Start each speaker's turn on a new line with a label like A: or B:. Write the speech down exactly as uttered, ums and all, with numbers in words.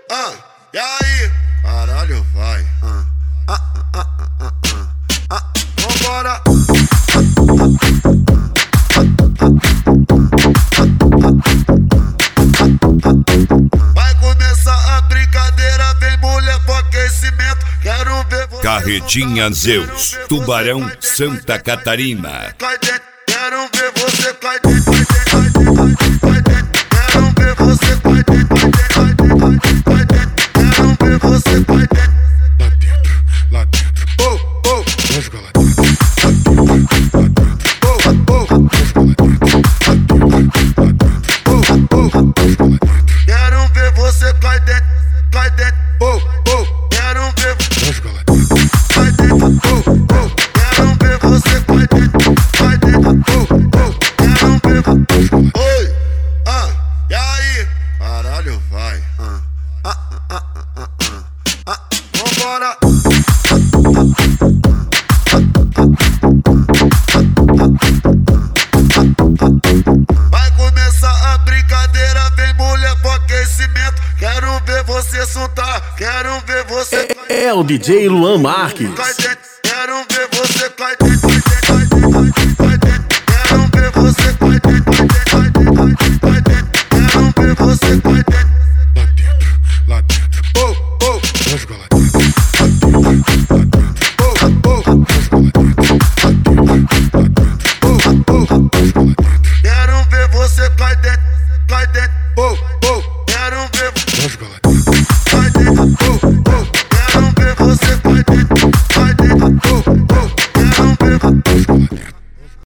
A: Ah, e aí? Caralho, vai. Ah, ah, ah, ah, ah, ah. Vambora. Vai começar a brincadeira, vem mulher pro aquecimento. Quero ver você.
B: Carretinha Zeus, Tubarão, Santa Catarina.
A: Cai dentro, quero ver você cai dentro, cai dentro, cai dentro, quero ver você cai dentro, cai dentro, cai dentro, quero ver você cai dentro.
C: Lá dentro, lá dentro,
A: Oh, oh,
C: vamos jogar lá dentro. Lá dentro, lá dentro,
A: oh, oh,
C: vamos jogar lá dentro. Lá dentro, lá dentro,
A: oh, oh.
C: vamos jogar lá dentro.
A: Quero ver você cai dentro, cai dentro, oh, oh. Quero ver
C: Vamos jogar lá dentro.
A: cai dentro, oh, oh. Quero ver você cai dentro, cai dentro, oh, oh. Quero ver. Oi, ah, e aí? Caralho, vai. Ah, ah, ah, ah, ah, ah, ah. Vambora. Vai começar a brincadeira, vem mulher pro aquecimento. Quero ver você soltar, quero ver você.
D: É o D J Luan Marques.
A: Cai dentro.